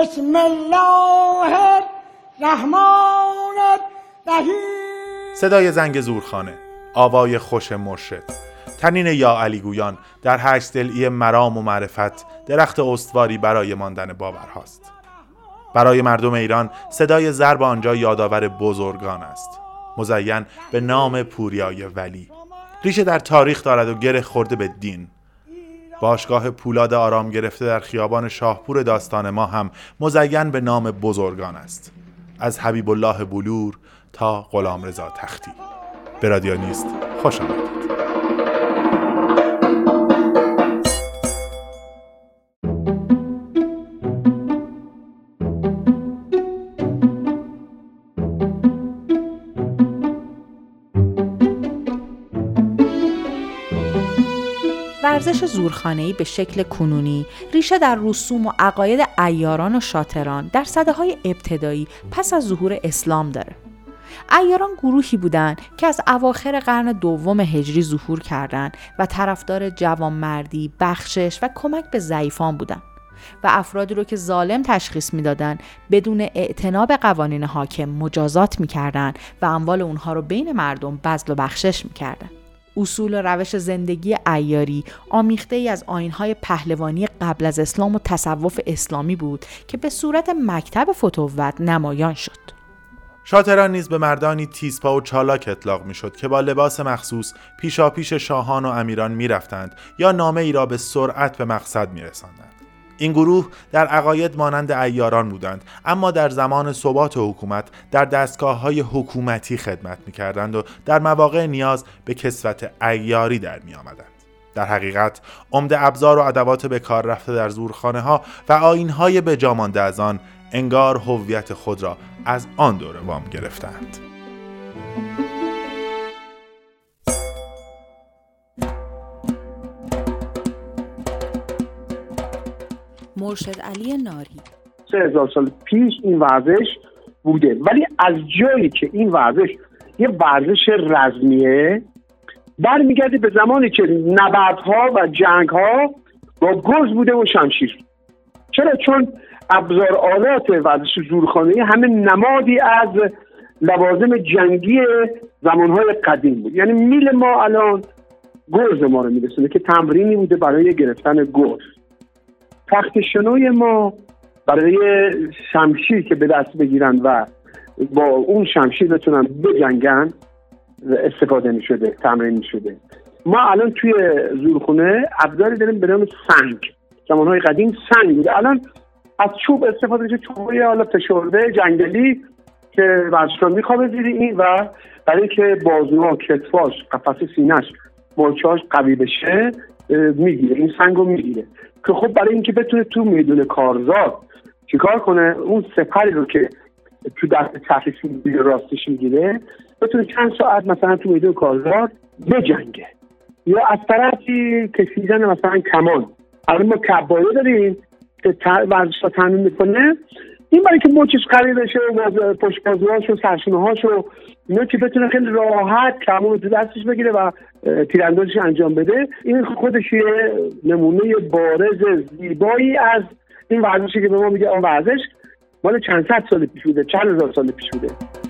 بسم الله الرحمن الرحیم. صدای زنگ زورخانه، آوای خوش مرشد، تنین یا علی گویان در 8 ضلعی مرام و معرفت درخت استواری برای ماندن باورهاست. برای مردم ایران صدای ضرب آنجا یادآور بزرگان است، مزین به نام پوریای ولی. ریشه در تاریخ دارد و گره خورده به دین. باشگاه پولاد آرام گرفته در خیابان شاهپور داستان ما هم مزین به نام بزرگان است، از حبیب الله بلور تا غلامرضا تختی. به رادیو نیست خوش آمدید. ورزش زورخانه‌ای به شکل کنونی ریشه در رسوم و عقاید عیاران و شاطران در سده‌های ابتدایی پس از ظهور اسلام داره. عیاران گروهی بودند که از اواخر قرن دوم هجری ظهور کردند و طرفدار جوانمردی، بخشش و کمک به ضعیفان بودند و افرادی رو که ظالم تشخیص میدادن بدون اعتنا به قوانین حاکم مجازات میکردن و اموال اونها رو بین مردم بذل و بخشش میکردن. اصول و روش زندگی عیاری آمیخته ای از آیین‌های پهلوانی قبل از اسلام و تصوف اسلامی بود که به صورت مکتب فتوت نمایان شد. شاطران نیز به مردانی تیزپا و چالاک اطلاق میشد که با لباس مخصوص پیشاپیش شاهان و امیران میرفتند یا نامه ای را به سرعت به مقصد میرساندند. این گروه در عقاید مانند عیاران بودند، اما در زمان ثبات حکومت در دستگاه‌های حکومتی خدمت می‌کردند و در مواقع نیاز به کسوت عیاری در می‌آمدند. در حقیقت عمده ابزار و ادوات به کار رفته در زورخانه‌ها و آیین‌های به جا مانده از آن انگار هویت خود را از آن دوره وام گرفتند. مرشد علی ناری 3000 سال پیش این ورزش بوده، ولی از جایی که این ورزش یه ورزش رزمیه برمیگرده به زمانی که نبردها و جنگ‌ها با گرز بوده و شمشیر. چرا؟ چون ابزار آلات ورزش زورخانه‌ای همه نمادی از لوازم جنگی زمانهای قدیم بود. یعنی میل ما الان گرز ما رو میرسونه که تمرینی بوده برای گرفتن گرز. تخت شنوی ما برای شمشیر که به دست بگیرن و با اون شمشیر بتونن بجنگن استفاده می شده، تمرین می شده. ما الان توی زورخونه ابزاری داریم به نام سنگ. زمانهای قدیم سنگ بوده، الان از چوب استفاده میشه، چوبای حالا فشرده جنگلی که ورزشکار میخوابه زیر این و برای اینکه بازوها، کتفاش، قفسه سینه‌اش، مورچه‌اش قوی بشه میگیره، این سنگ رو میگیره که خب برای اینکه بتونه تو میدون کارزار چیکار کنه، اون سپری رو که تو دست چپش میگیره راستش میگیره بتونه چند ساعت مثلا تو میدون کارزار بجنگه. یا از طرفی کشیدن مثلا کمان، الان ما کبایه داریم که ورزشگاه تمرین میکنه، این برای که مچش قوی بشه و پشت بازوهاش و سرشونه‌هاش و اینا که بتونه خیلی راحت کمان رو تو دستش بگیره و تیراندازیش انجام بده. این خودش یه نمونه بارز زیبایی از این ورزشی که به ما میگه آن ورزش مال چند صد سال پیش بوده، چند هزار سال پیش بوده.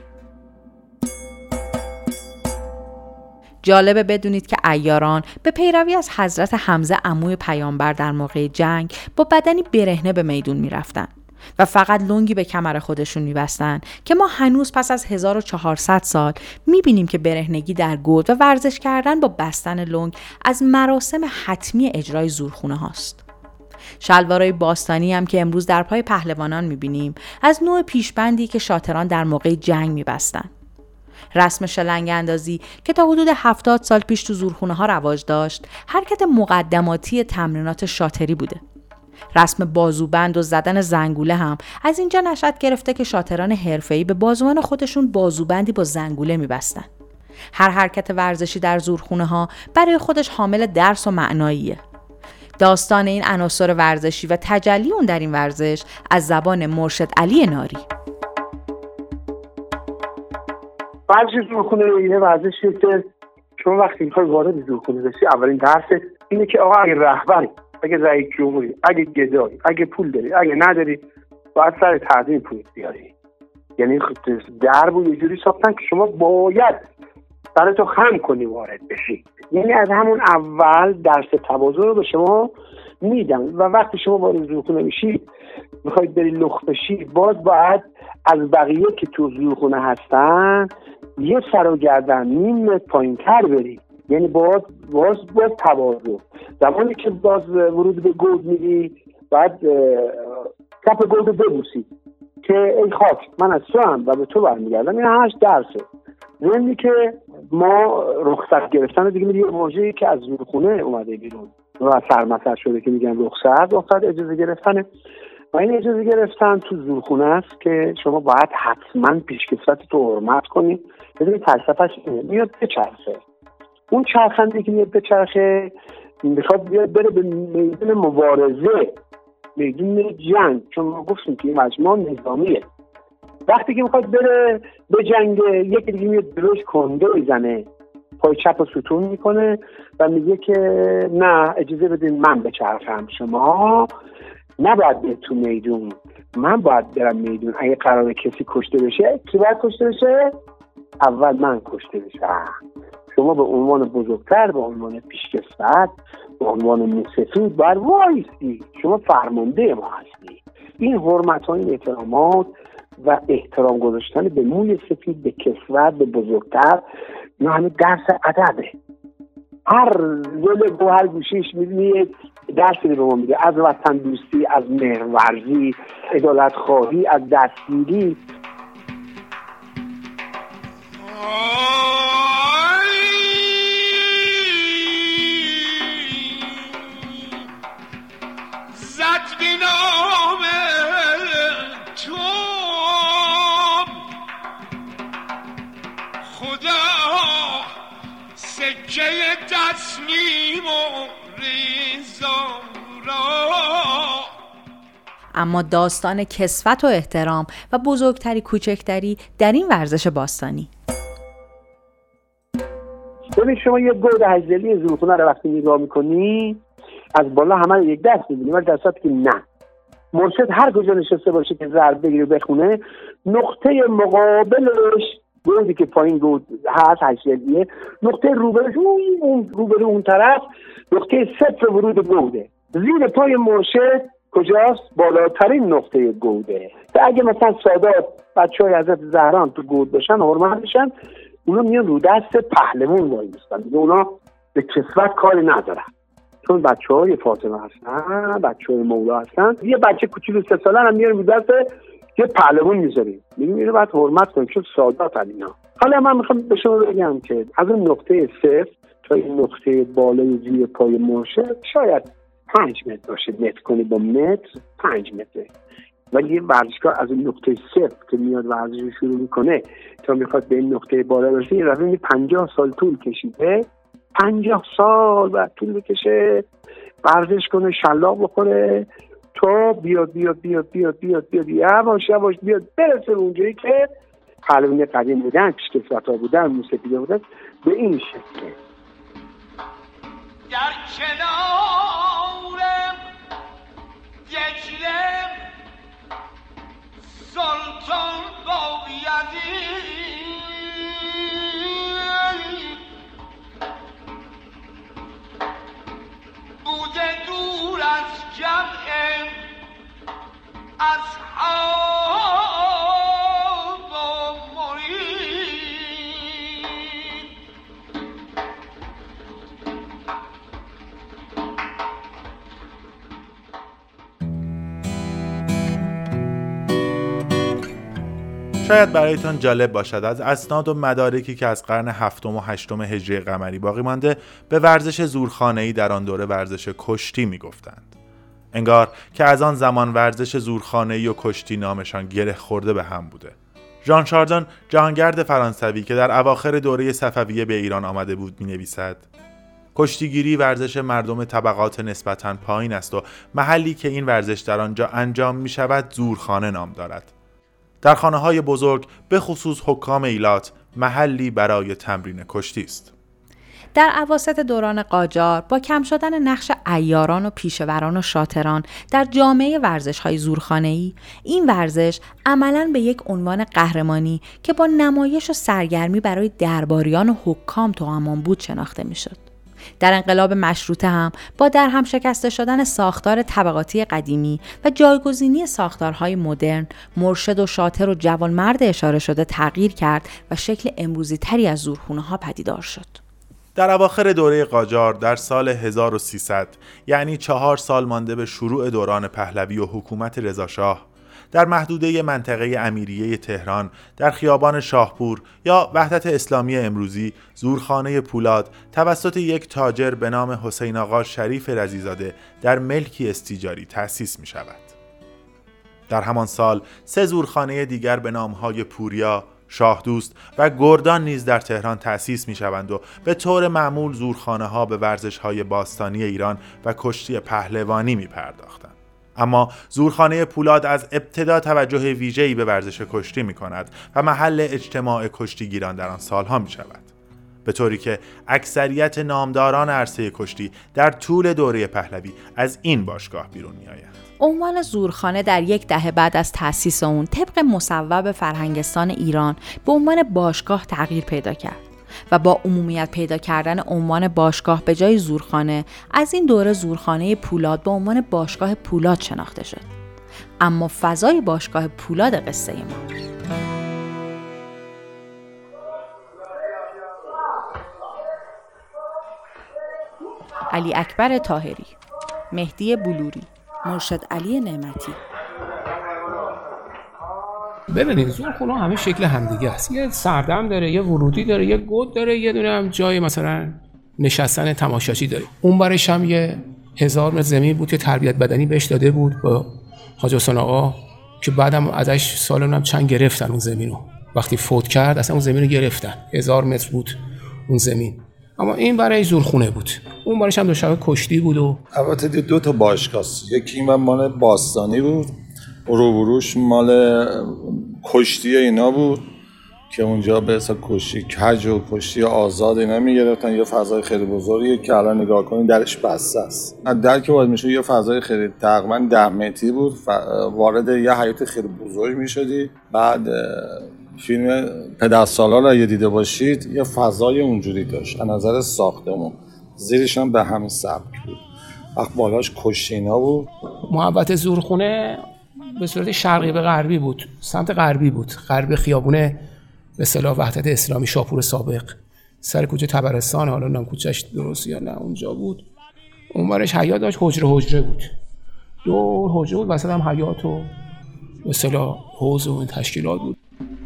جالبه بدونید که عیاران به پیروی از حضرت حمزه عموی پیامبر در موقع جنگ با بدنی برهنه به میدون میرفتن و فقط لنگی به کمر خودشون میبستن که ما هنوز پس از 1400 سال میبینیم که برهنگی در گود و ورزش کردن با بستن لنگ از مراسم حتمی اجرای زورخونه هاست. شلوارای باستانی هم که امروز در پای پهلوانان میبینیم از نوع پیشبندی که شاطران در موقع جنگ میبستن. رسم شلنگ اندازی که تا حدود 70 سال پیش تو زورخونه ها رواج داشت، حرکت مقدماتی تمرینات شاطری بوده. رسم بازوبند و زدن زنگوله هم از اینجا نشأت گرفته که شاطران حرفه‌ای به بازوان خودشون بازوبندی با زنگوله می‌بستن. هر حرکت ورزشی در زورخونه ها برای خودش حامل درس و معناییه. داستان این عناصر ورزشی و تجلی اون در این ورزش از زبان مرشد علی ناری. ورزش زورخونه یه ورزشیه که چون وقتی میخوای وارد زورخونه بشی اولین درس اینه که آقا اگه رهبری، اگه رئیس جمهوری، اگه گدایی، اگه پول داری، اگه نداری، باید سر تعظیم فرود بیاری. یعنی درب و یه جوری ساختن که شما باید سرتو خم کنی وارد بشی. یعنی از همون اول درس تواضع رو به شما میدن و وقتی شما وارد زورخونه میشی میخواید بری لخت بشی، باید از بقیه که تو زورخونه هستن یه سر و گردن نیم متر پایین‌تر بری. یعنی باز تواضع. زمانی که باز ورود به گود میدی باید کف گود رو ببوسی که ای خاک من از تو هم و به تو برمیگردم. این همش درسه. یعنی که ما رخصت گرفتن دیگه میگه واژه‌ای که از زورخونه اومده بیرون و سرمطلع شده که میگن رخصت اجازه گرفتنه. و این اجازه گرفتن تو زورخونه است که شما باید حتما پیشکسوت تو حرمت کنی. ببینید فلسفه‌اش اینه، میاد بچرخه. اون چرخنده که میاد بچرخه میخواد بیاد بره به میدون مبارزه، میدون جنگ، چون ما گفتیم که این مجموعه نظامیه. وقتی که میخواد بره به جنگ، یکی دیگه میاد دلوش کنده میزنه، پای چپ و ستون میکنه و میگه که نه اجازه بدین من بچرخم، شما نباید به تو میدون، من باید برم میدون. اگه قراره کسی کشته بشه، کی باید کشته بشه؟ اول من کشته بشم. شما به عنوان بزرگتر، به عنوان پیشکسوت، به عنوان موسفید باید وایسی، شما فرمانده ما هستی. این حرمت ها، این احترامات و احترام گذاشتن به موی سفید، به کسوت، به بزرگتر، اینا همه درس ادبه. هر دل و هر گوشیش می‌بینی درسی به ما میده، از وطن دوستی، از مهرورزی، عدالت خواهی، از دستگیری. اما داستان کسوت و احترام و بزرگتری کوچکتری در این ورزش باستانی. ببین شما یه گود هجدلی زورخونه رو وقتی نگاه میکنی از بالا همه رو یک دست میبینی، ولی در صورتی که نه، مرشد هر کجا نشسته باشه که ضرب بگیره بخونه، نقطه مقابلش گودی که پایین گود هست هجدلیه، نقطه روبروش اون روبرو اون طرف نقطه صفر ورود گوده. زیر پای مرشد کجاست؟ بالاترین نقطه گوده. و اگه مثلا سادات بچهای حضرت زهرا تو گود باشن حرمت میشن، اونا میان رو دست پهلوان وای میستن دیگه، اونا به کسوت کاری ندارن، چون بچهای فاطمه هستن، بچهای مولا هستن. یه بچه کوچولو 3 ساله هم میاره رو دست یه پهلوان میذاریم، میگیم اینو باید حرمت کنیم چون سادات اینا. حالا من میخوام به شما بگم که از اون نقطه صفر تا این نقطه بالای زیر پای مرشد شاید 5 متر باشه، متر کنی با متر 5 متره. ولی یه ورزشکار از این نقطه صفر که میاد ورزش رو شروع میکنه تا میخواد به این نقطه بالا برسه، یه روی 50 سال طول کشیده، 50 سال بعد طول بکشه، ورزش کنه، شلاق بخوره تا بیاد یواش بیاد برسه اونجایی که پهلوان قدیم بودن، پیشکسوت‌ها بودن، موسیقی بودن. به این شکل در کنارم دجله سلطان بایدی بوده دور از جمع اصحاب و مرید. شاید برایتان جالب باشد از اسناد و مدارکی که از قرن 7 و 8 هجری قمری باقی مانده، به ورزش زورخانه‌ای در آن دوره ورزش کشتی می‌گفتند. انگار که از آن زمان ورزش زورخانه‌ای و کشتی نامشان گره خورده به هم بوده. ژان شاردن، جهانگرد فرانسوی که در اواخر دوره صفویه به ایران آمده بود، می‌نویسد: کشتیگیری ورزش مردم طبقات نسبتاً پایین است و محلی که این ورزش در آنجا انجام می‌شود زورخانه نام دارد. در خانه‌های بزرگ به خصوص حکام ایلات محلی برای تمرین کشتی است. در اواسط دوران قاجار با کم شدن نقش عیاران و پیشوران و شاطران در جامعه ورزش‌های زورخانه‌ای، این ورزش عملاً به یک عنوان قهرمانی که با نمایش و سرگرمی برای درباریان و حکام توامان بود شناخته می‌شد. در انقلاب مشروطه هم با در هم شکسته شدن ساختار طبقاتی قدیمی و جایگزینی ساختارهای مدرن، مرشد و شاطر و جوانمرد اشاره شده تغییر کرد و شکل امروزی تری از زورخانه‌ها پدیدار شد. در اواخر دوره قاجار در سال 1300، یعنی 4 سال مانده به شروع دوران پهلوی و حکومت رضاشاه، در محدوده منطقه امیریه تهران در خیابان شاهپور یا وحدت اسلامی امروزی، زورخانه پولاد توسط یک تاجر به نام حسین آقا شریف رضیزاده در ملکی استیجاری تأسیس می شود. در همان سال 3 زورخانه دیگر به نامهای پوریا، شاهدوست و گردان نیز در تهران تأسیس می شوند و به طور معمول زورخانه ها به ورزش های باستانی ایران و کشتی پهلوانی می پرداختند. اما زورخانه پولاد از ابتدا توجه ویژه‌ای به ورزش کشتی می کند و محل اجتماع کشتیگیران در آن سالها می شود، به طوری که اکثریت نامداران عرصه کشتی در طول دوره پهلوی از این باشگاه بیرون می آیند. عنوان زورخانه در 10 دهه بعد از تأسیس اون طبق مصوب فرهنگستان ایران به عنوان باشگاه تغییر پیدا کرد و با عمومیت پیدا کردن عنوان باشگاه به جای زورخانه، از این دوره زورخانه پولاد به عنوان باشگاه پولاد شناخته شد. اما فضای باشگاه پولاد قصه ما. علی اکبر طاهری، مهدی بلوری، مرشد علی نعمتی. ببینید زورخونه همه شکل همدیگه است. یه سردم داره، یه ورودی داره، یه گود داره، یه دونه هم جای مثلا نشستن تماشاچی داره. اون برش هم یه 1000 متر زمین بود که تربیت بدنی بهش داده بود با حاج حسین آقا که بعدم ازش سالونم چند گرفتن اون زمینو. وقتی فوت کرد اصلا اون زمینو گرفتن. 1000 متر بود اون زمین. اما این برای زورخونه بود. اون برش هم دو شبه کشتی بود و البته 2 تا باشگاه، یکی این مال باستانی بود، روبروش مال کشتی اینا بود که اونجا به حساب کشتی کج و کشتی آزاد اینا میگرفتن. یه فضای خیلی بزرگیه که الان نگاه کنید درش بسته است. در که وارد میشه یه فضای خیلی تقریبا 10 متری بود، وارد یه حیاط خیلی بزرگ میشدی. بعد فیلم پدرسالار رو اگه دیده باشید یه فضای اونجوری داشت از نظر ساختمون، زیرش هم به همین سبک بود. وقت بالاش کشتی اینا بود. محوطه زورخونه به صورت شرقی به غربی بود، سمت غربی بود، غرب خیابون به اصطلاح وحدت اسلامی شاپور سابق، سر کوچه طبرستان. حالا نام کوچه‌اش درست یا نه اونجا بود. اونورش حیاط داشت، حجره بود، دور حجره بود، وسط هم حیاط و به اصطلاح حوض و این تشکیلات بود.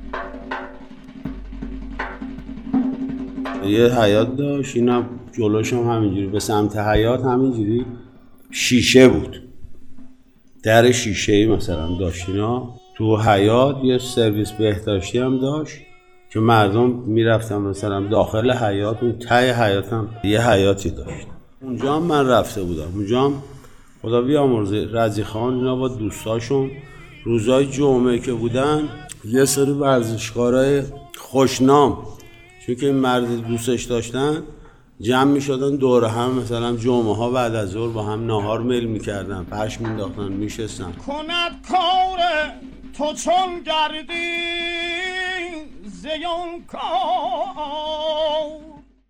یه حیاط داشت، اینم جلوش هم همینجوری به سمت حیاط همینجوری شیشه بود، در شیشه‌ای مثلا داشت. اینا تو حیاط یه سرویس بهداشتی هم داشت که مردم میرفتن مثلا داخل حیاط. اون ته حیاط هم یه حیاطی داشت. اونجا هم من رفته بودم. اونجا هم خدا بیامرزه رضی خان اینا با دوستاشون روزای جمعه که بودن یه سری ورزشکارای خوشنام، چون که این مرد دوستش داشتن، جمع می شدن دور هم، مثلا جمعه ها بعد از ظهر با هم ناهار میل می کردن، پشت می انداختن، می شستن. کند کار تو چون گردی زیان کار.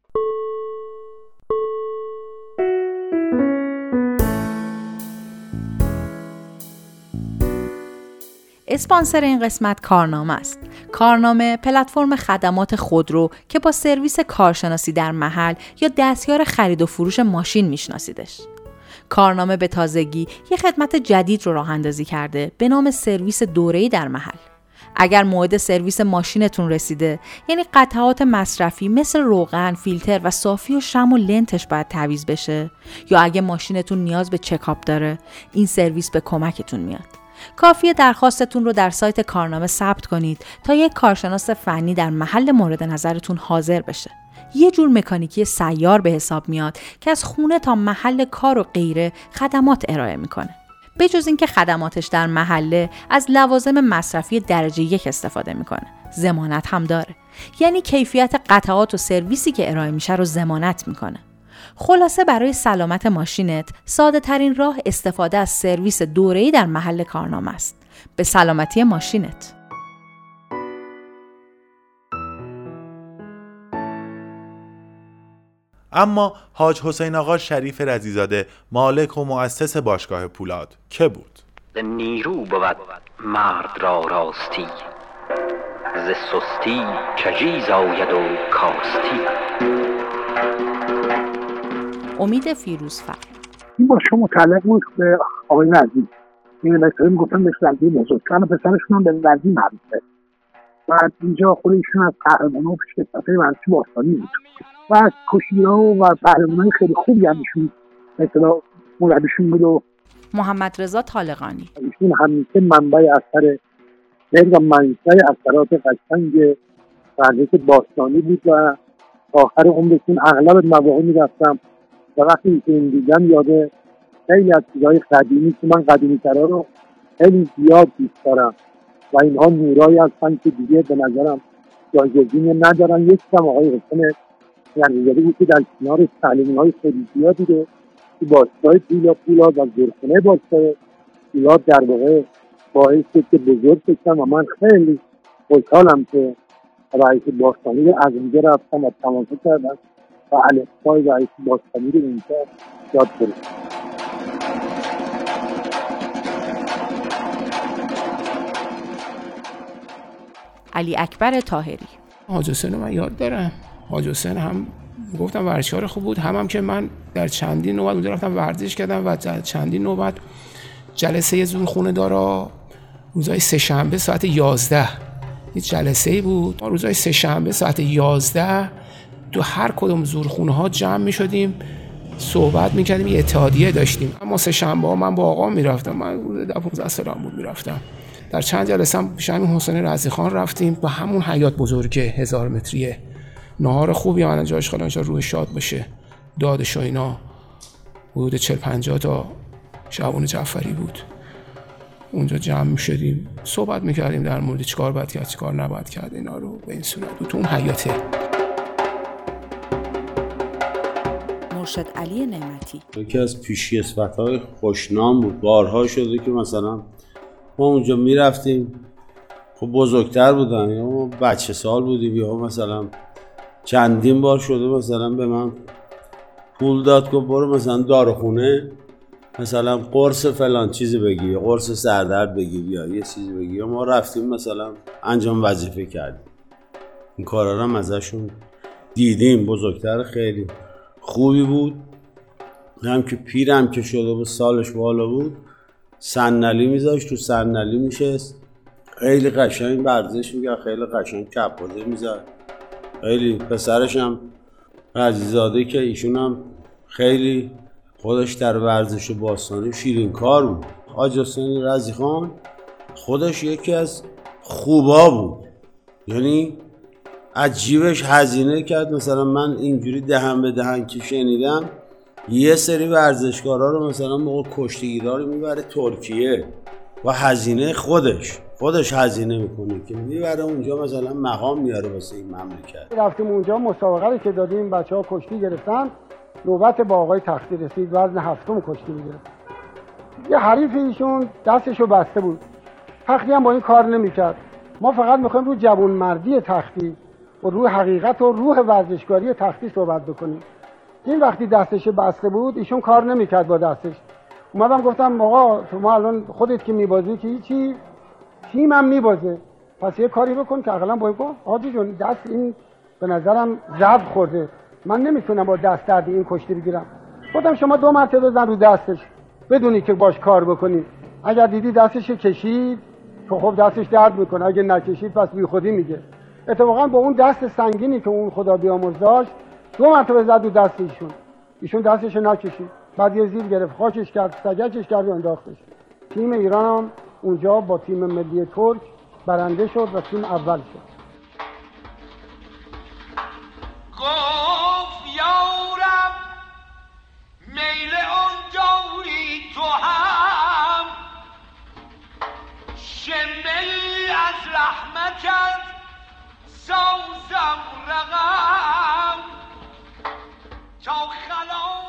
اسپانسر این قسمت کارنامه است. کارنامه پلتفرم خدمات خودرو که با سرویس کارشناسی در محل یا دستیار خرید و فروش ماشین میشناسیدش. کارنامه به تازگی یه خدمت جدید رو راه اندازی کرده به نام سرویس دوره‌ای در محل. اگر موعد سرویس ماشینتون رسیده، یعنی قطعات مصرفی مثل روغن، فیلتر و صافی و شم و لنتش باید تعویض بشه، یا اگه ماشینتون نیاز به چکاپ داره، این سرویس به کمکتون میاد. کافیه درخواستتون رو در سایت کارنامه ثبت کنید تا یک کارشناس فنی در محل مورد نظرتون حاضر بشه. یه جور مکانیکی سیار به حساب میاد که از خونه تا محل کار و غیره خدمات ارائه میکنه. بجز اینکه خدماتش در محله از لوازم مصرفی درجه 1 استفاده میکنه. ضمانت هم داره. یعنی کیفیت قطعات و سرویسی که ارائه میشه رو ضمانت میکنه. خلاصه برای سلامت ماشینت ساده ترین راه استفاده از سرویس دوره‌ای در محل کارنامه است. به سلامتی ماشینت. اما حاج حسین آقا شریف رضیزاده مالک و مؤسس باشگاه پولاد که بود؟ نیرو بود مرد را راستی، ز سستی کژی زاید و کاستی. امید فیروزفر. این با شما متعلق بود به آقای نظیم. این دکتری میگفتن به نظیم بزرگتر پسرشون هم به نظیم معروفه. و اینجا خود ایشون از قهرمان‌ها و پیشکسوت‌های ورزش باستانی بود و از کشی‌ها و قهرمان‌های خیلی خوبی هم ایشون مثلا مربیشون بود. و محمد رضا طالقانی. ایشون همیشه منبع اثر و منشأ اثرات قشنگ ورزش باستانی بود و آخر عمرشون اغلب مواقع میرفتم و وقتی این دیدم یاده خیلی از چیزهای قدیمی که من قدیمی‌ترها رو خیلی زیاد دوست دارم و اینها نورایی هستن که دیگه به نظرم جایگزینی ندارن. یکی هم آقای حسین رضیزاده بود که در کنار تعلیمی‌های خیلی زیادی رو که باشگاه پولاد و زورخونه باشگاه پولاد در واقع باعث شد که بزرگ بشم و من خیلی خوشحالم که رئیس باستانی رو از اونجا رفتم و تماشا کردم و الفبای رئیس باستانی رو اونجا یاد گرفتم. علی اکبر طاهری. حاج حسین رو من یاد دارم. حاج حسین هم گفتم ورزشکار خوب بود، هم که من در چندین نوبت اونجا رفتم ورزش کردم و در چندین نوبت جلسه زورخونه دارا روزهای سه‌شنبه ساعت 11 یه جلسه‌ای بود. ما روزهای سه‌شنبه ساعت 11 تو هر کدوم زورخونه ها جمع می‌شدیم، صحبت می‌کردیم، یه اتحادیه داشتیم. اما سه‌شنبه ها من با آقا می‌رفتم، من 15 سالم بود می‌رفتم. در چند جلسه هم پیش همین حسین رضیخان رفتیم با همون حیاط بزرگ 1000 متریه. نهار خوبی من جاش خالی انشالله روح شاد باشه. دادش و اینا حدود 40-50 تا شعبان جعفری بود. اونجا جمع می‌شدیم، صحبت می‌کردیم در مورد چیکار باید کرد، چیکار نباید کرد، اینا رو به این صورت بود تو اون حیاطه. مرشد علی نعمتی. یکی از پیشکسوت‌های خوشنام بود. بارها شده که مثلا ما اونجا میرفتیم، خب بزرگتر بودن یا ما بچه سال بودیم یا مثلا چندین بار شده مثلا به من پول داد که برو مثلا داروخونه مثلا قرص فلان چیزی بگیر، قرص سردرد بگیر یا یه چیزی بگیر. یا ما رفتیم مثلا انجام وظیفه کردیم. این کارا رو هم ازشون دیدیم. بزرگتر خیلی خوبی بود. هم که پیرم که شده بود، سالش بالا بود، صندلی میذاشت، تو صندلی میشست، خیلی قشنگ ورزش میکرد، خیلی قشنگ کپ‌بازی میزد. خیلی پسرش هم رضیزاده که ایشون هم خیلی خودش در ورزش باستانی شیرین کار بود. حاج حسین رضیخان خودش یکی از خوبا بود، یعنی عجیبش هزینه کرد. مثلا من اینجوری دهن به دهن که شنیدم یه سری ورزشکارا رو مثلا موقع کشتیگیرا رو میبره ترکیه و هزینه خودش هزینه میکنه که میبره اونجا مثلا مقام میاره واسه این مملکت. رفتیم اونجا مسابقه رو که دادیم، بچه‌ها کشتی گرفتن، نوبت با آقای تختی رسید، وزن 7 کشتی میگرفت. یه حریف ایشون دستشو بسته بود، تختی هم با این کار نمیکرد. ما فقط میخوایم رو جوانمردی تختی و روی حقیقت و روح ورزشکاری تختی صحبت بکنیم. این وقتی دستش بسته بود ایشون کار نمیکرد با دستش. اومدم گفتم آقا شما الان خودت که میبازی که هیچی، تیمم میبازه، پس یه کاری بکن که اقلا با این گفت حاجی جون دست این به نظرم ضرب خورده، من نمیتونم با دست درد این کشتی بگیرم. گفتم شما 2 مرتبه بزن رو دستش بدونی که باش کار بکنی. اگر دیدی دستش کشید که خب دستش درد میکنه، اگه نکشید پس بی خودی میگه. اتفاقا با اون دست سنگینی که اون خدا بیامرز داشت 2 مرتبه زد رو دست ایشون دستش نکشید، بعد یه زیر گرفت، خاکش کرد، سگکش کرد و انداختش. تیم ایران هم اونجا با تیم ملی ترک برنده شد و تیم اول شد. گفت یارم میل اون جوری تو هم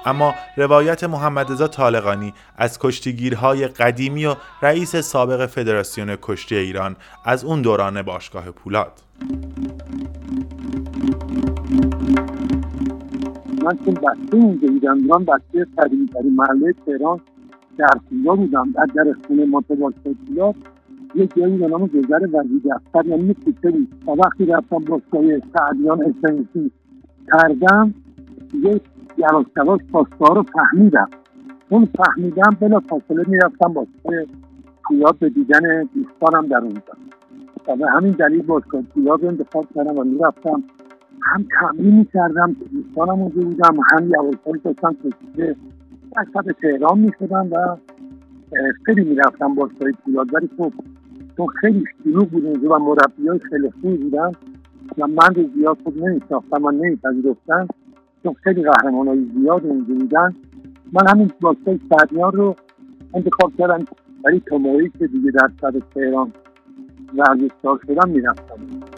اما روایت محمدرضا طالقانی از کشتیگیرهای قدیمی و رئیس سابق فدراسیون کشتی ایران از اون دوران باشگاه پولاد. من چون بسته اونجا بودم، من بسته قدیمی‌ترین محله تهران در پولاد بودم. در خونه باشگاه پولاد یک جایی به نام گذر وزیر دفتر، یعنی یک کوچه بود. تا وقتی رفتم باشگاه سعدیان اسنسی کردم، یک یواش پاسدار رو فهمیدم. اون فهمیدم بلا فاصله میرفتم باشگاه پولاد به دیدن دوستانم در اونجا. و به همین دلیل باشگاه پولاد رو انتخاب کردم و میرفتم، هم تمرین میکردم که دوستانم اونجا بودم، هم یواش‌هایی داشتم که وسط تهران میشدم و خیلی میرفتم باشگاه پولاد. ولی تو خیلی شلوغ بود اونجا و مربیای خیلی خوبی بودن و من رو زیاد خوب نمی‌شناختم و نمی‌پذیرفتن، چون خیلی قهرمانای زیاد اونجا بودن. من همین باشگاه سعدیان رو انتخاب کردم، ولی تا موقعی که دیگه در سر تهران ورزشکار شدم میرفتم.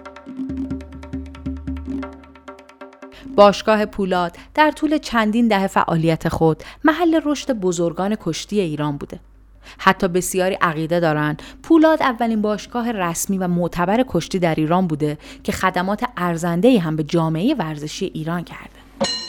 باشگاه پولاد در طول چندین دهه فعالیت خود محل رشد بزرگان کشتی ایران بوده. حتی بسیاری عقیده دارند پولاد اولین باشگاه رسمی و معتبر کشتی در ایران بوده که خدمات ارزنده‌ای هم به جامعه ورزشی ایران کرده.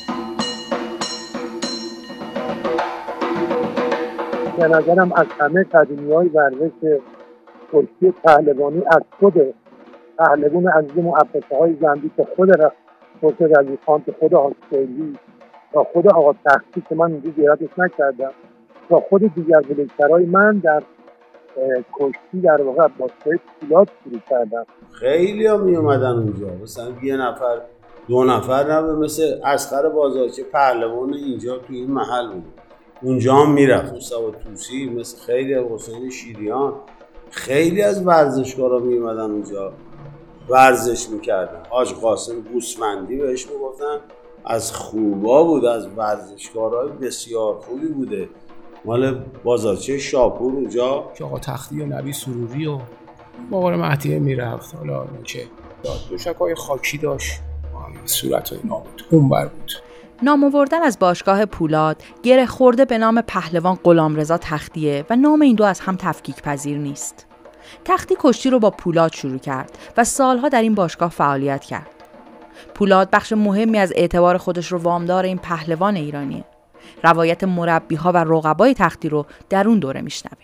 به نظرم از همه قدیمی‌های ورزش کشتی پهلوانی، از خود پهلوان عزیز مؤسسه‌های زنبی که خود خورشید علیخان، که خود آسیلی و خود آقا تختی که من اینجا زیارتش نکردم و خود دیگر بزرگترهای من در کشتی در واقع باشگاه پولاد شروع کردم. خیلی ها می اومدن اونجا، مثلا یه نفر دو نفر نبود، مثل اصغر بازارچی پهلوان اینجا توی این محل بود، اونجا هم میرفت. مصطفی توسی، مثل خیلی از حسین شیریان، خیلی از ورزشکارا می اومدن اونجا ورزش میکردن. حاج قاسم گوسفندی بهش میگفتن، از خوبا بود، از ورزشکارهای بسیار خوبی بوده. مال بازارچه شاپور اونجا که آقا تختی و نبی سروری و مقار مهدیه میرفت. حالا که دوشکای خاکی داشت، صورت و اینا بود، اون بر بود. نام آوردن از باشگاه پولاد گره خورده به نام پهلوان غلامرضا تختیه و نام این دو از هم تفکیک پذیر نیست. تختی کشتی رو با پولاد شروع کرد و سالها در این باشگاه فعالیت کرد. پولاد بخش مهمی از اعتبار خودش رو وامدار این پهلوان ایرانیه. روایت مربی‌ها و رقبای تختی رو در اون دوره میشنویم.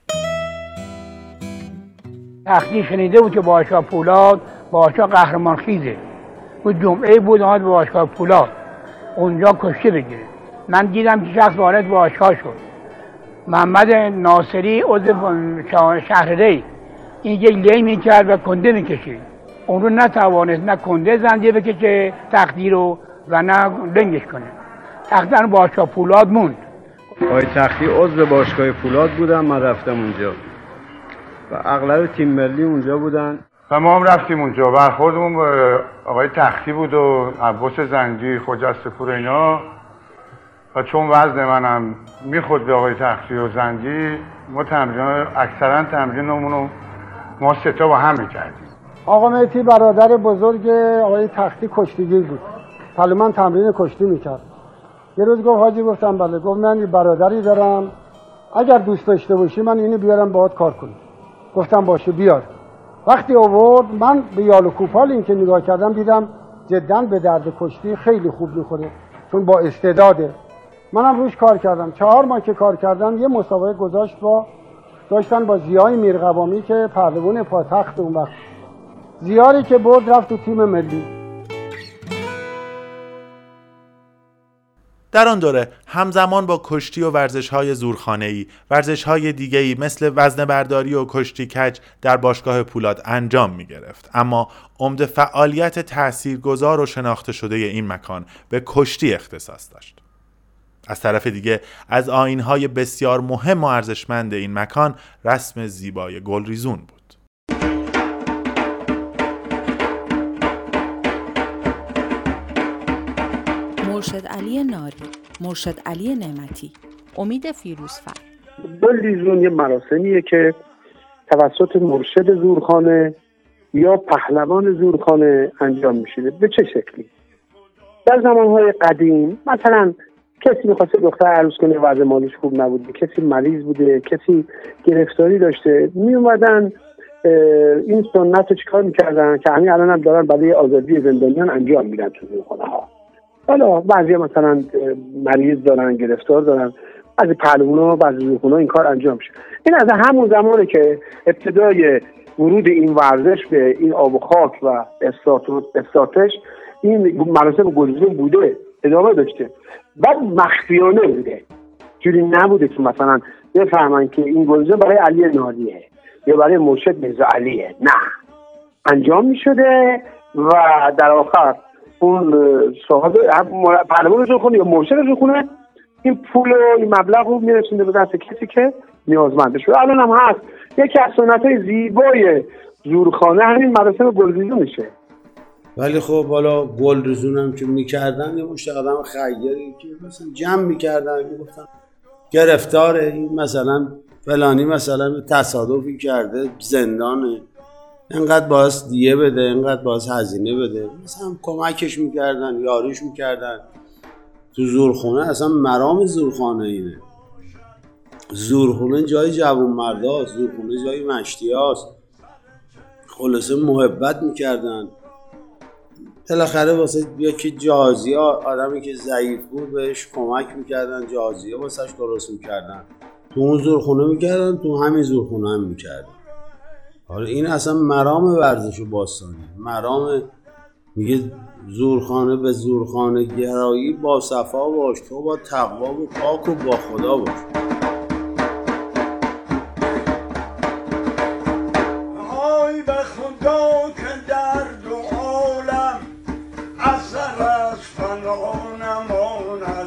تختی شنیده بود که باشگاه پولاد باشگاه قهرمان خیزه. اون جمعه بود اومد به باشگاه پولاد اونجا کشتی بگیره. من دیدم که شخص وارد باشگاه شد، محمد ناصری عضو شهرداری، این یک لی میکرد و کنده میکشید. اون رو نتوانست نه کنده زنده بکشه تختی رو و نه لنگش کنه. تختی رو باشگاه پولاد موند. آقای تختی عضو باشگاه پولاد بودن، من رفتم اونجا و اغلب تیم ملی اونجا بودن و ما هم رفتیم اونجا. برخوردمون با آقای تختی بود و عباس زنگی، خجستپور اینا، و چون وزن منم میخورد به آقای تختی و زنگی، ما اکثرا تمرینمونو ما ستا با هم میکردیم. آقا مهدی برادر بزرگ آقای تختی کشتیگیر بود، پلو من تمرین کشتی میکرد. یه روز گفت حاجی، گفتم بله. گفت من یه برادری دارم، اگر دوست داشته باشی من اینو بیارم باهات کار کنم. گفتم باشه بیار. وقتی آورد من به یال و کوپال این که نگاه کردم دیدم جدا به درد کشتی خیلی خوب میخوره، چون با استعداده. منم روش کار کردم. 4 ماه که کار کردم یه مسابقه گذاشت داشتن با ضیای میرقوامی که پهلوان پایتخت اون وقت. ضیاری که برد رفت تو تیم ملی. در آن دوره همزمان با کشتی و ورزش‌های زورخانه‌ای، ورزش‌های دیگه‌ای مثل وزنه برداری و کشتی کج در باشگاه پولاد انجام می‌گرفت. اما عمده فعالیت تأثیرگذار و شناخته شده این مکان به کشتی اختصاص داشت. از طرف دیگه از آیین‌های بسیار مهم و ارزشمند این مکان رسم زیبای گلریزون بود. مرشد علی ناری، مرشد علی نعمتی، امید فیروزفر. گلریزون یه مراسمیه که توسط مرشد زورخانه یا پهلوان زورخانه انجام میشه. به چه شکلی؟ در زمانهای قدیم مثلا کسی میخواسته دختر عروس کنه، وضع مالیش خوب نبوده، کسی مریض بوده، کسی گرفتاری داشته، میومدن این سنت رو چیکار میکردن که همین الان هم دارن برای آزادی زندانیان انجام میدن تو زورخانه ها. حالا بعضی مثلا مریض دارن، گرفتار دارن، بعضی پهلوانا، بعضی زورخانه این کار انجام میشه. این از همون زمانی که ابتدای ورود این ورزش به این آب و خاک و استاتش این مراسم گلدون بوده، ادامه داشته. بعد مخفیانه بوده، جوری نبوده که مثلا بفهمن که این گلدون برای علی نادیه یا برای مرشد میرزا علیه. نه، انجام میشده و در آخر اون صاحب پهلوان زورخانه یا مرشد زورخانه این پول و این مبلغ رو میرسونده به دست کسی که نیازمنده شده. الان هم هست یکی از سنت‌های زیبای زورخانه همین مراسم گلدون میشه. ولی خب حالا گلدون هم که میکردن یه مشت آدم خیری که مثلا جمع میکردن، میگفتن گرفتاره این مثلا فلانی مثلا تصادفی کرده زندانه، اینقدر باعث دیه بده، اینقدر باعث هزینه بده، مثلا کمکش میکردن، یاریش میکردن. تو زورخونه اصلا مرام زورخانه اینه. زورخونه جای جوان مرداست، زورخونه جای مشتی هاست. خلاصه محبت میکردن. بالاخره واسه یکی جهازی ها آدمی که ضعیف بود بهش کمک میکردن، جهازی ها واسهش درست میکردن، تو اون زورخونه میکردن، تو همین زورخونه هم میکردن. حالا این اصلا مرام ورزش باستانی، مرام میگه زورخانه به زورخانه گرایی با صفا باش، تو با تقوا و پاک و با خدا باش. آی به خدا که در دو عالم اثر از فنا نماند،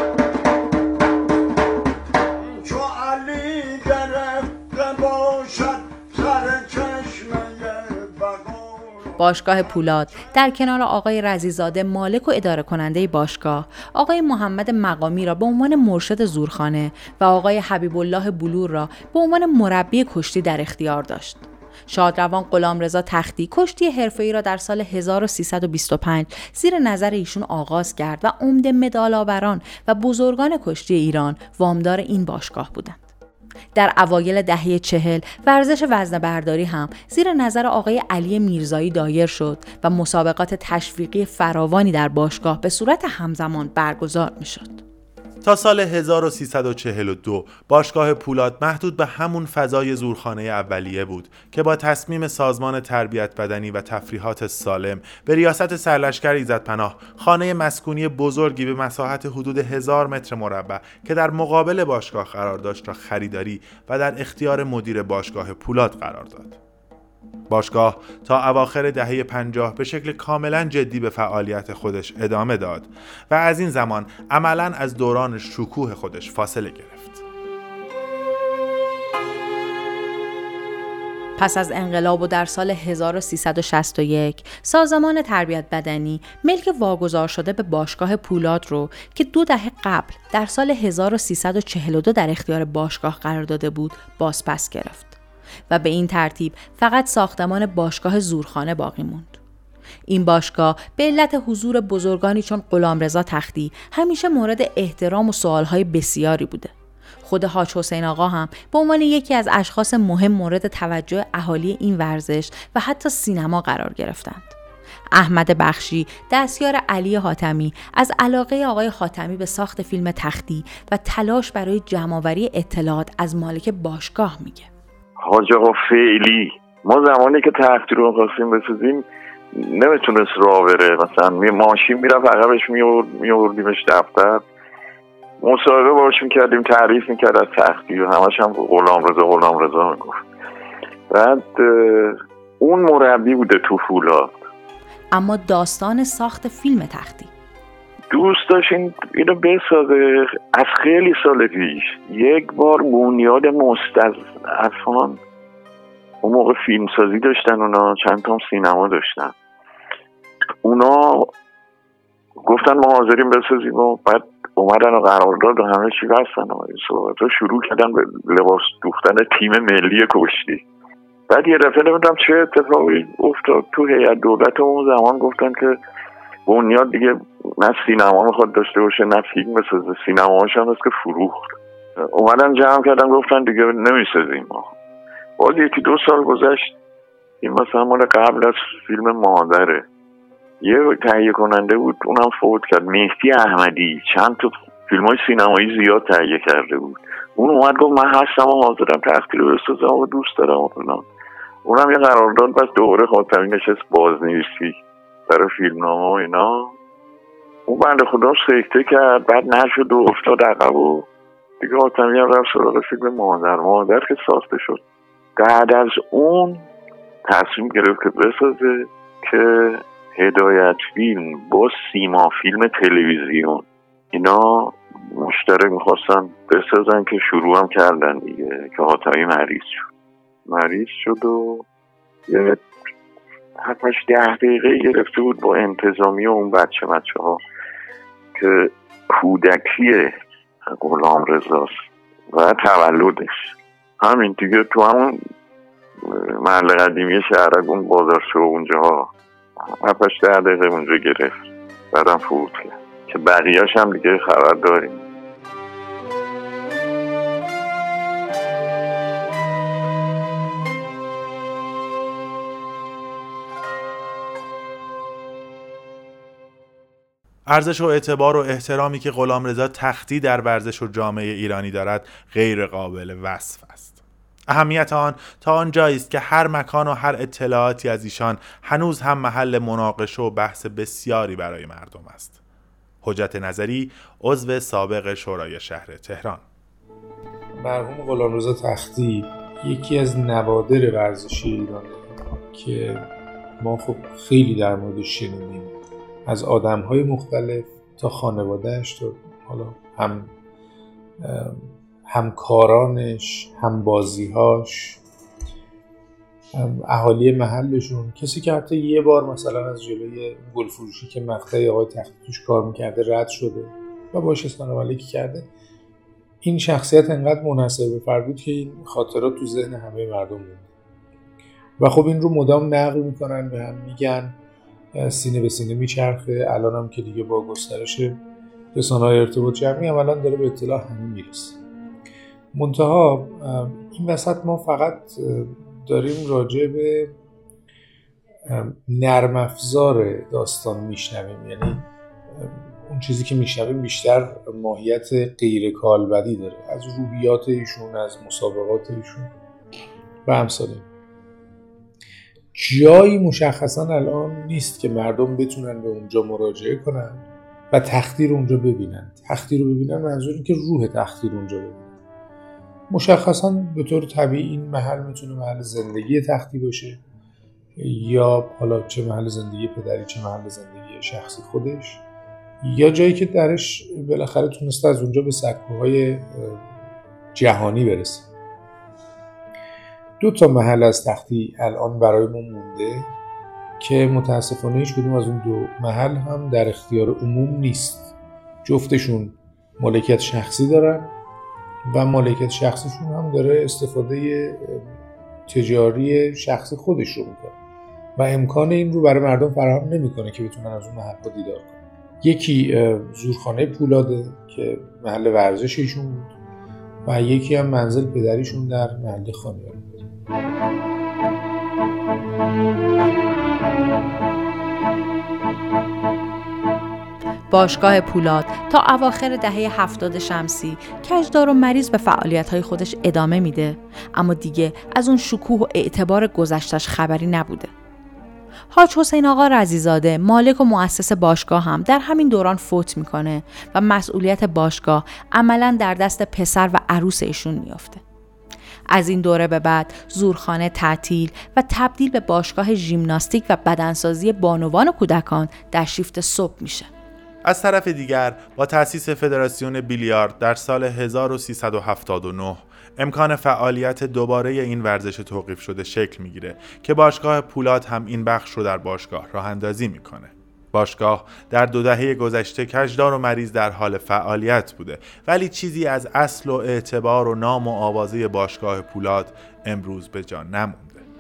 چو علی گرفته باشد سر چشمه بقا. باشگاه پولاد در کنار آقای رضیزاده مالک و اداره کننده باشگاه، آقای محمد مقامی را به عنوان مرشد زورخانه و آقای حبیب الله بلور را به عنوان مربی کشتی در اختیار داشت. شادروان غلامرضا تختی کشتی حرفه‌ای را در سال 1325 زیر نظر ایشون آغاز کرد و عمده مدال‌آوران و بزرگان کشتی ایران وامدار این باشگاه بودند. در اوایل دهه 40 ورزش وزنه برداری هم زیر نظر آقای علی میرزایی دایر شد و مسابقات تشویقی فراوانی در باشگاه به صورت همزمان برگزار می شد. تا سال 1342 باشگاه پولاد محدود به همون فضای زورخانه اولیه بود که با تصمیم سازمان تربیت بدنی و تفریحات سالم به ریاست سرلشکر ایزدپناه خانه مسکونی بزرگی به مساحت حدود 1000 متر مربع که در مقابل باشگاه قرار داشت را خریداری و در اختیار مدیر باشگاه پولاد قرار داد. باشگاه تا اواخر دهه 50 به شکل کاملا جدی به فعالیت خودش ادامه داد و از این زمان عملاً از دوران شکوه خودش فاصله گرفت. پس از انقلاب و در سال 1361 سازمان تربیت بدنی ملک واگذار شده به باشگاه پولاد رو که 2 دهه قبل در سال 1342 در اختیار باشگاه قرار داده بود بازپس گرفت و به این ترتیب فقط ساختمان باشگاه زورخانه باقی موند. این باشگاه به علت حضور بزرگانی چون غلامرضا تختی همیشه مورد احترام و سوالهای بسیاری بوده. خود حاج حسین آقا هم به عنوان یکی از اشخاص مهم مورد توجه اهالی این ورزش و حتی سینما قرار گرفتند. احمد بخشی دستیار علی حاتمی از علاقه آقای حاتمی به ساخت فیلم تختی و تلاش برای جمع‌آوری اطلاعات از مالک باشگاه میگه. حاج آقا فعلی ما زمانی که تختی رو خواستیم بسازیم نمیتونست راه بره، مثلا ماشین میرفت عقبش میوردیمش دفتر، مصاحبه باش میکردیم، تعریف میکرد از تختی و همش هم غلامرضا میگفت. بعد اون مربی بوده تو فولاد. اما داستان ساخت فیلم تختی دوست داشت اینو بسازه از خیلی سال پیش. یک بار بنیاد مستضعفان اون موقع فیلم سازی داشتن، اونا چند تا سینما داشتن، اونا گفتن ما حاضرین بسازیم و بعد اومدن و قرارداد و همه چی بستن و صحبت ها شروع کردن به لباس دوختن تیم ملی کشتی. بعد یه دفعه نمیدونم چه اتفاقی افتاد تو هیئت دولت اون زمان گفتن که بنیاد دیگه نه سینما میخواد داشته باشه نه فیلم بسازه، سینماهاش هم هست که فروخت. اومدن جمع کردن گفتن دیگه نمیسازیم ما. باز 1-2 سال گذشت، این مثلا مال قبل از فیلم مادره، یه تهیه کننده بود اونم فوت کرد، مهدی احمدی، چند تا فیلم‌های سینمایی زیاد تهیه کرده بود. اون اومد گفت من هستم و حاضرم تختی رو بسازم و دوست دارم و فلان. اونم یه قرارداد بس دوره خاتمی نشست بازنویسی برای فیلمنامه و اینا. اون بنده خدا سکته کرد، بعد نشد و افتاد عقب و دیگه خاتمی هم رفت سراغ فیلم مادر که ساخته شد. بعد از اون تصمیم گرفت که بسازه که هدایت فیلم با سیما فیلم تلویزیون اینا مشترک میخواستن بسازن که شروع هم کردن دیگه، که حاتمی مریض شد و یه 7-10 دقیقه گرفته بود با انتظامی و اون بچه ها که کودکی غلامرضاست و تولدش، همین دیگه تو همون محل قدیمی شهرک اون بازار شو اونجا 7-10 دقیقه اونجا گرفت، بعدم فوت کرد که بقیه‌اش هم دیگه خبر داریم. ارزش و اعتبار و احترامی که غلامرضا تختی در ورزش و جامعه ایرانی دارد غیر قابل وصف است. اهمیت آن تا آنجایی است که هر مکان و هر اطلاعاتی از ایشان هنوز هم محل مناقشه و بحث بسیاری برای مردم است. حجت نظری، عضو سابق شورای شهر تهران. مرحوم غلامرضا تختی یکی از نوادر ورزشی ایرانه که ما خب خیلی در موردش شنیدیم، از آدم‌های مختلف تا خانواده‌اش تا حالا همکارانش، هم بازی‌هاش، اهالی محلشون، کسی که حتی یه بار مثلا از جلوی گلفروشی که مقطع آقای تختی توش کار می‌کرده رد شده و باهاش سلام علیکی کرده. این شخصیت انقدر منحصر به فرد بود که این خاطرات تو ذهن همه مردم بود و خب این رو مدام نقل میکنن و هم میگن، سینه به سینه میچرخه. الان هم که دیگه با گسترش رسانه‌های ارتباط جمعی هم الان داره به اطلاع همه میرسه. منتها این وسط ما فقط داریم راجع به نرم افزار داستان میشنویم، یعنی اون چیزی که میشنویم بیشتر ماهیت غیر کالبدی داره، از روحیات ایشون، از مسابقات ایشون و امثال این. جایی مشخصا الان نیست که مردم بتونن به اونجا مراجعه کنن و تختی رو اونجا ببینن. تختی رو ببینن منظور این که روح تختی رو اونجا ببینن. مشخصا به طور طبیعی این محل میتونه محل زندگی تختی باشه، یا حالا چه محل زندگی پدری چه محل زندگی شخصی خودش، یا جایی که درش بالاخره تونسته از اونجا به سکوهای جهانی برسه. 2 محل از تختی الان برای ما مونده که متاسفانه هیچ کدوم از اون 2 محل هم در اختیار عموم نیست. جفتشون مالکیت شخصی دارن و مالکیت شخصیشون هم داره استفاده تجاری شخصی خودش رو میکنه و امکان این رو برای مردم فراهم نمیکنه که بتونن از اون محل دیدار کنن. یکی زورخانه پولاده که محل ورزش ایشون بود و یکی هم منزل پدریشون در محل خانیاری بود. باشگاه پولاد تا اواخر دهه 70 شمسی کجدار و مریض به فعالیت‌های خودش ادامه میده، اما دیگه از اون شکوه و اعتبار گذشتش خبری نبوده. حاج حسین آقا رضی‌زاده مالک و مؤسس باشگاه هم در همین دوران فوت میکنه و مسئولیت باشگاه عملاً در دست پسر و عروس ایشون میافته. از این دوره به بعد زورخانه تعطیل و تبدیل به باشگاه ژیمناستیک و بدنسازی بانوان و کودکان در شیفت صبح میشه. از طرف دیگر با تأسیس فدراسیون بیلیارد در سال 1379 امکان فعالیت دوباره این ورزش توقیف شده شکل میگیره که باشگاه پولاد هم این بخش رو در باشگاه راه اندازی میکنه. باشگاه در 2 دهه گذشته کجدار و مریض در حال فعالیت بوده، ولی چیزی از اصل و اعتبار و نام و آوازه باشگاه پولاد امروز به جا نمونده.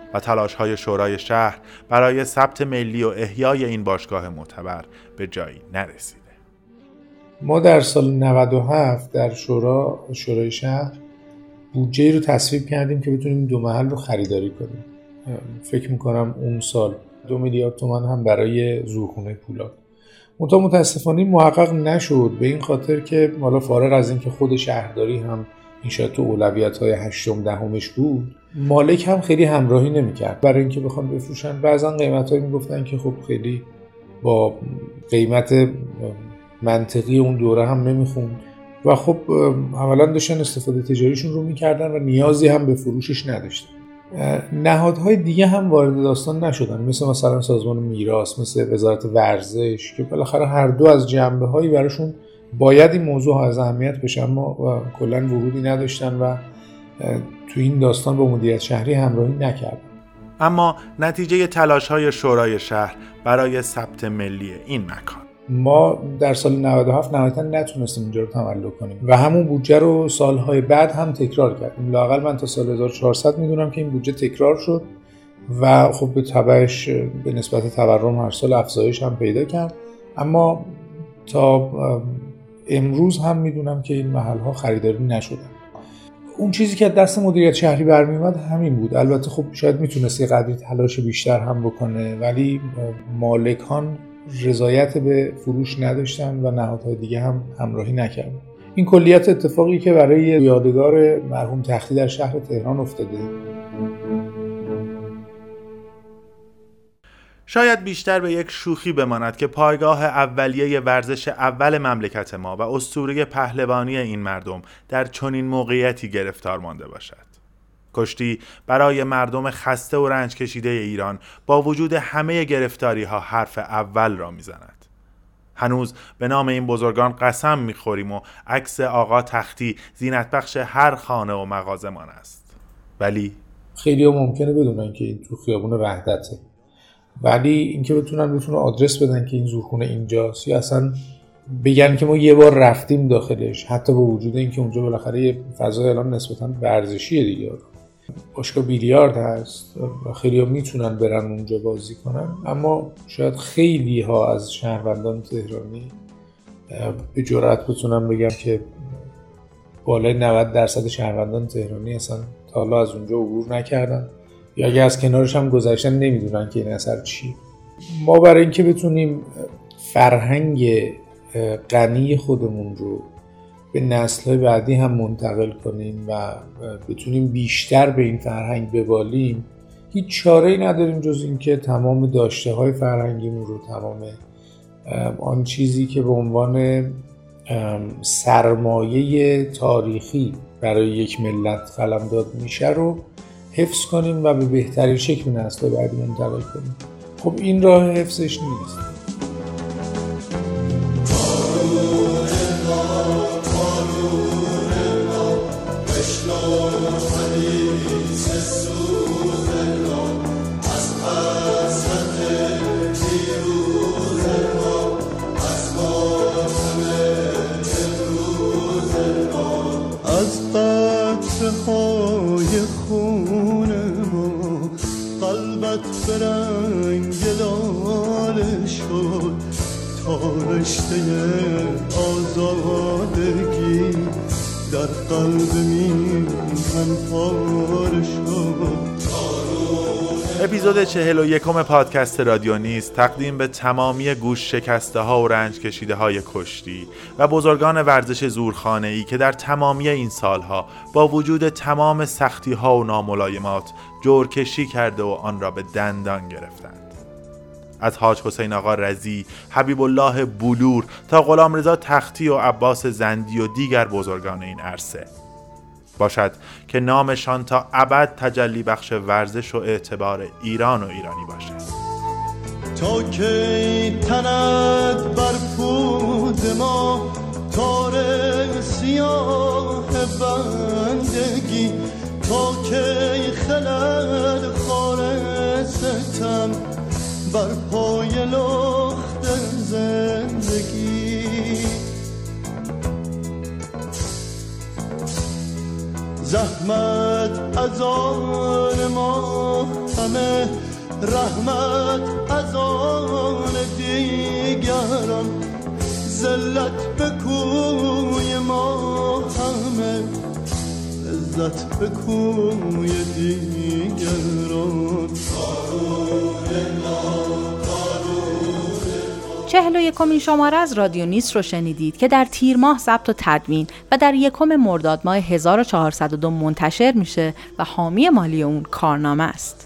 و تلاش‌های شورای شهر برای ثبت ملی و احیای این باشگاه معتبر به جایی نرسیده. ما در سال 97 در شورای شهر بودجه‌ای رو تصویب کردیم که بتونیم 2 محل رو خریداری کنیم. فکر می‌کنم اون سال 2 میلیارد تومان هم برای زورخونه پولاد. متاسفانه محقق نشد، به این خاطر که حالا فارغ از این که خود شهرداری هم این شاید تو اولویت‌های 8م 10مش بود، مالک هم خیلی همراهی نمی‌کرد برای اینکه بخوام بفروشن. بعضا قیمت‌هایی میگفتن که خب خیلی با قیمت منطقی اون دوره هم نمیخوند و خب اولا داشتن استفاده تجاریشون رو میکردن و نیازی هم به فروشش نداشتن. نهادهای دیگه هم وارد داستان نشدن، مثلا سازمان میراث، مثل وزارت ورزش، که بالاخره هر دو از جنبه‌هایی براشون باید این موضوع از اهمیت بشه اما کلاً ورودی نداشتن و تو این داستان با مدیریت شهری همراهی نکردن. اما نتیجه تلاش‌های شورای شهر برای ثبت ملی این مکان، ما در سال 97 نهایتاً نتونستیم اینجا رو تملک کنیم و همون بودجه رو سالهای بعد هم تکرار کردیم. لااقل من تا سال 1400 میدونم که این بودجه تکرار شد و خب به تبعش به نسبت تورم هر سال افزایش هم پیدا کرد، اما تا امروز هم میدونم که این محل‌ها خریداری نشدن. اون چیزی که دست مدیریت شهری برمی اومد همین بود. البته خب شاید میتونست یه قدری تلاش بیشتر هم بکنه، ولی مالکان رضایت به فروش نداشتن و نهادهای دیگه هم همراهی نکردن. این کلیت اتفاقی که برای یادگار مرحوم تختی در شهر تهران افتاده. شاید بیشتر به یک شوخی بماند که پایگاه اولیه ورزش اول مملکت ما و اسطوره پهلوانی این مردم در چنین موقعیتی گرفتار مانده باشد. کشتی برای مردم خسته و رنج کشیده ایران با وجود همه گرفتاری ها حرف اول را میزند. هنوز به نام این بزرگان قسم میخوریم و عکس آقا تختی زینت بخش هر خانه و مغازمان است. ولی خیلی ها ممکنه بدونن که این تو خیابون وحدته، ولی اینکه بتونن آدرس بدن که این زورخونه اینجاست یا اصلا بگن که ما یه بار رفتیم داخلش، حتی با وجود اینکه اونجا بالاخره یه فضای الان نسبتاً ورزشیه دیگه، باشگاه بیلیارد هست و خیلی ها میتونن برن اونجا بازی کنن، اما شاید خیلی ها از شهروندان تهرانی به جرئت بتونن بگم که بالای 90% شهروندان تهرانی اصلا تا حالا از اونجا عبور نکردن یا اگه از کنارش هم گذشتن نمیدونن که این اثر چیه. ما برای اینکه بتونیم فرهنگ غنی خودمون رو به نسل‌های بعدی هم منتقل کنیم و بتونیم بیشتر به این فرهنگ ببالیم، هیچ چاره‌ای نداریم جز اینکه تمام داشته‌های فرهنگیمون رو، تمام آن چیزی که به عنوان سرمایه تاریخی برای یک ملت قلمداد میشه رو حفظ کنیم و به بهترین شکل نسل‌های بعدی منتقل کنیم. خب این راه حفظش نیست. از قطرهای خون ما قلبت برنگ لاله شد، تا رشته آزادگی در قلب من پاره شد. اپیزود 41 پادکست رادیو نیست تقدیم به تمامی گوش شکسته ها و رنج کشیده های کشتی و بزرگان ورزش زورخانه ای که در تمامی این سالها با وجود تمام سختی ها و ناملایمات جورکشی کرده و آن را به دندان گرفتند. از حاج حسین آقا رضی، حبیب الله بلور تا غلامرضا تختی و عباس زندی و دیگر بزرگان این عرصه. باشد که نامشان تا ابد تجلی بخش ورزش و اعتبار ایران و ایرانی باشد. تا که تند بر پود ما تار سیاه بندگی، تا که خلد خار ستم بر پای لخت زندگی. زحمت از آن ما همه رحمت از آن دیگران ذلت به کوی ما همه عزت به کوی دیگران 41مین شماره از رادیو نیست رو شنیدید که در تیر ماه ضبط و تدوین و در 1 مرداد ماه 1402 منتشر میشه و حامی مالی اون کارنامه است.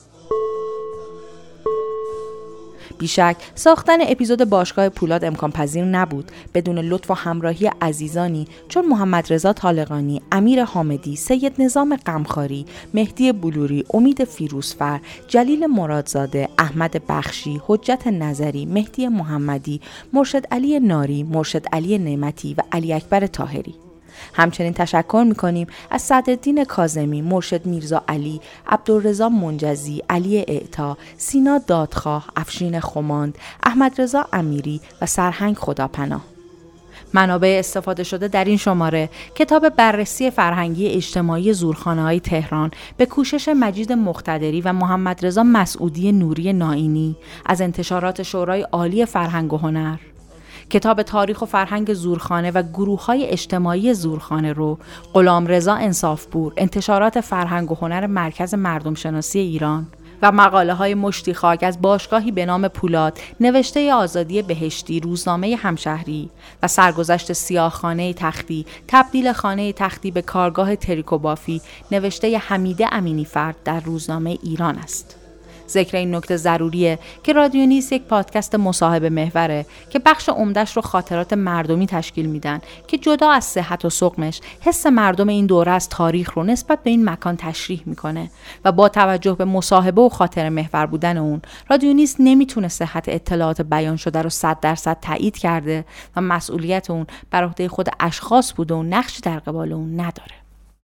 بیشک ساختن اپیزود باشگاه پولاد امکان پذیر نبود بدون لطف و همراهی عزیزانی چون محمد رضا طالقانی، امیر حامدی، سید نظام غمخواری، مهدی بلوری، امید فیروزفر، جلیل مرادزاده، احمد بخشی، حجت نظری، مهدی محمدی، مرشد علی ناری، مرشد علی نعمتی و علی اکبر طاهری. همچنین تشکر می‌کنیم از صدرالدین کاظمی، مرشد میرزا علی، عبدالرضا منجزی، علی اعطا، سینا دادخواه، افشین خماند، احمد رضا امیری و سرهنگ خداپناه. منابع استفاده شده در این شماره: کتاب بررسی فرهنگی اجتماعی زورخانه‌های تهران به کوشش مجید مقتدری و محمد رضا مسعودی نوری نائینی از انتشارات شورای عالی فرهنگ و هنر، کتاب تاریخ و فرهنگ زورخانه و گروه‌های اجتماعی زورخانه رو غلامرضا انصافپور، انتشارات فرهنگ و هنر مرکز مردم شناسی ایران و مقاله‌های مشتی خاک از باشگاهی به نام پولاد نوشته آزادی بهشتی، روزنامه همشهری و سرگذشت سیاهخانه تختی، تبدیل خانه تختی به کارگاه تریکوبافی نوشته حمیده امینی فرد در روزنامه ایران است. ذکر این نکته ضروریه که رادیو نیست یک پادکست مصاحبه محوره که بخش عمده‌اش رو خاطرات مردمی تشکیل میدن که جدا از صحت و سقمش حس مردم این دوره از تاریخ رو نسبت به این مکان تشریح میکنه و با توجه به مصاحبه و خاطره محور بودن اون، رادیو نیست نمیتونه صحت اطلاعات بیان شده رو 100% تایید کرده و مسئولیت اون بر عهده خود اشخاص بوده و نقشی در قبال اون نداره.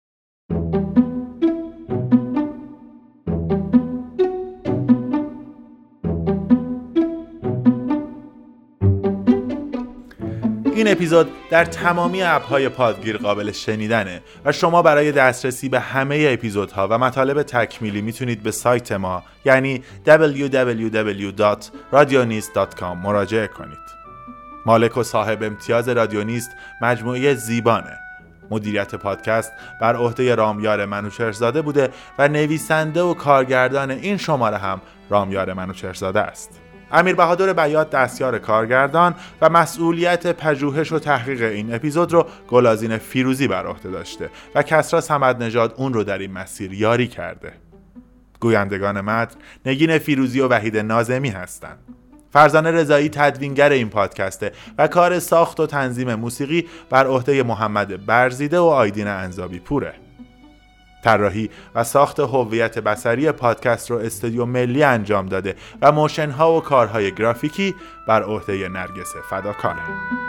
این اپیزود در تمامی اپ‌های پادگیر قابل شنیدنه و شما برای دسترسی به همه اپیزودها و مطالب تکمیلی میتونید به سایت ما یعنی www.radionist.com مراجعه کنید. مالک و صاحب امتیاز رادیو نیست مجموعه زیبانه. مدیریت پادکست بر عهده رامیار منوچهرزاده بوده و نویسنده و کارگردان این شماره هم رامیار منوچهرزاده است. امیر بهادر بیات دستیار کارگردان و مسئولیت پژوهش و تحقیق این اپیزود رو گلازین فیروزی بر عهده داشته و کسری صمدنژاد اون رو در این مسیر یاری کرده. گویندگان متن نگین فیروزی و وحید ناظمی هستند. فرزانه رضایی تدوینگر این پادکسته و کار ساخت و تنظیم موسیقی بر عهده محمد برزیده و آیدین انزابی پوره. طراحی و ساخت هویت بصری پادکست رو استودیو ملی انجام داده و موشن ها و کارهای گرافیکی بر عهده نرگس فداکاره.